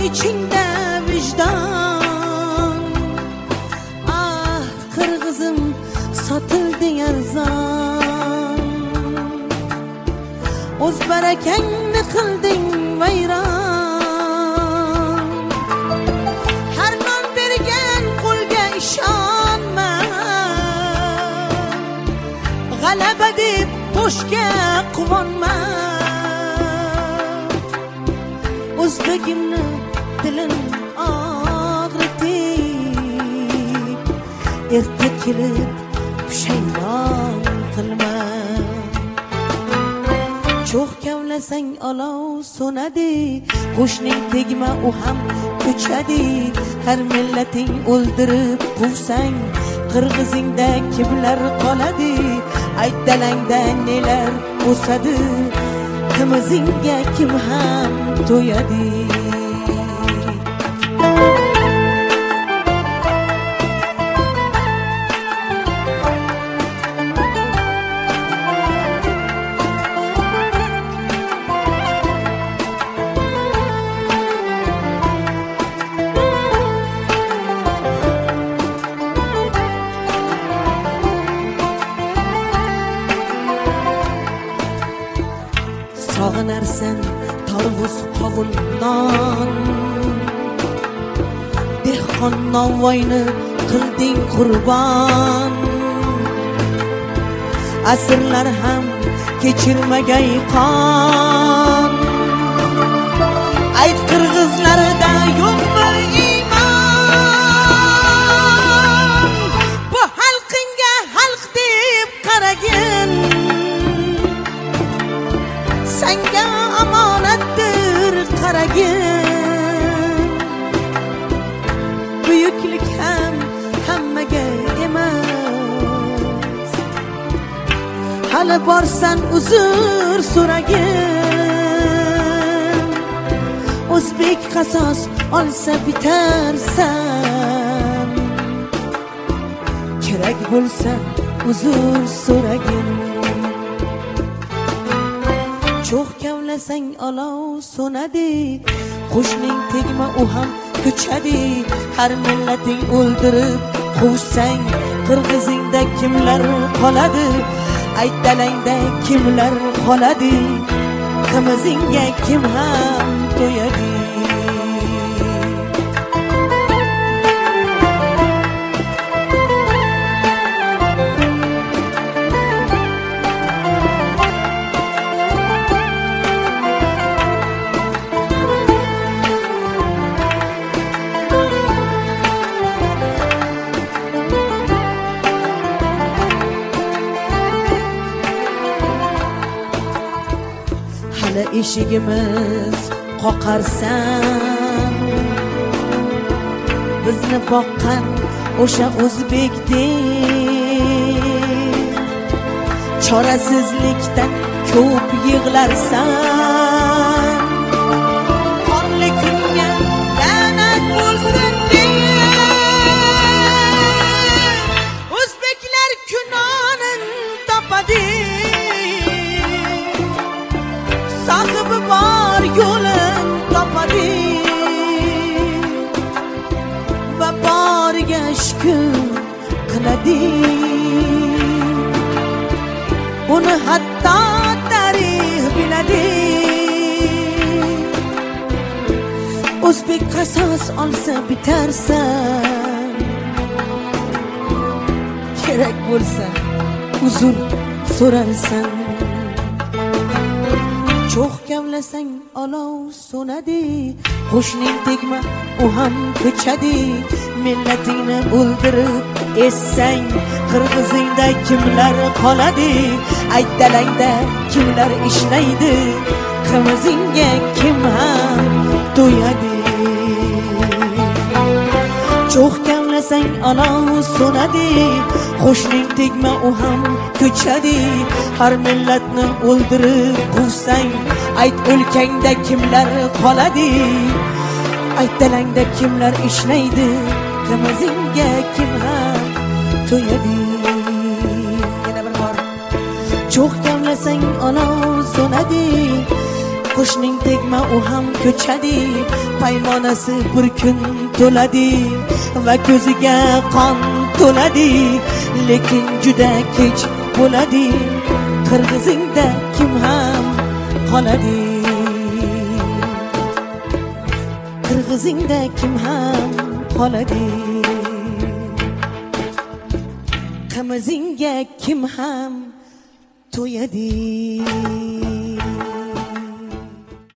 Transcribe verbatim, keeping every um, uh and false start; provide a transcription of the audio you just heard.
ichingda vijdon. Ah qirg'izim sotilding arzon, o'z barakangni qilding vayron. Har non bergan qo'lga ishonma, g'alaba deb qo'shga quvonma. O'zbegimni dilin og'ritib, erta kelib pushaymon qilma. Cho'g' kavlasang olov so'nadi, qo'shning tegma u ham ko'chadi. Har millating o'ldirib quvsang, qirg'izingda kimlar qoladi? Ayt dalangda nelar o'sadi, qimizingga kim ham to'yadi? Sog'inarsan tarvuz qovun non, dehqon novvoyni qilding qurbon. Asrlar ham kechirmagay qon. Ayt qirg'izlarda yo'qmi iymon? Bu xalqingga xalq deb qaragin, senga omonatdir qaragin. Buyuklik ham hammaga emas, hali borsan uzr so'ragin. O'zbek qasos olsa bitarsan, kerak bo'lsa uzr so'ragin. Cho'g' kavlasang olov so'nadi, qo'shning tegma u ham ko'chadi. Har millating o'ldirib quvsang, qirg'izingda kimlar qoladi? Ayt dalangda kimlar qoladi? Qimizingga kim ham to'yadi? Eshigimiz qoqarsan, bizni boqqan o'sha o'zbekdek. Chorasizlikdan ko'p yig'larsan, qonli kunga la'nat bo'lsin deya. O'zbeklar kunonin topadi, sohibi bor yo'lin topadi. Va boriga shukr qiladi, uni hatto tarix biladi. O'zbek qasos olsa bitarsan, kerak bo'lsa uzr so'rarsan. Cho'g' kavlasang olov so'nadi, qo'shning tegma u ham ko'chadi. Millatingni o'ldirib essang, qirg'izingda kimlar qoladi? Ayt dalangda kimlar ishlaydi? Qimizingga kim ham to'yadi? Cho'g' kavlasang olov so'nadi, qo'shning tegma u ham ko'chadi. Har millatni o'ldirib quvsang, ayt o'lkangda kimlar qoladi? Ayt dalangda kimlar ishlaydi? Qimizingga kim ham to'yadi? Yana bir bor. Cho'g' kavlasang olov so'nadi, qo'shning tegma u ham ko'chadi, paymonasi bir kun to'ladi va ko'ziga qon to'ladi, lekin juda kech bo'ladi, qirg'izingda kim ham qoladi, qirg'izingda kim ham qoladi, qimizingga kim ham to'yadi.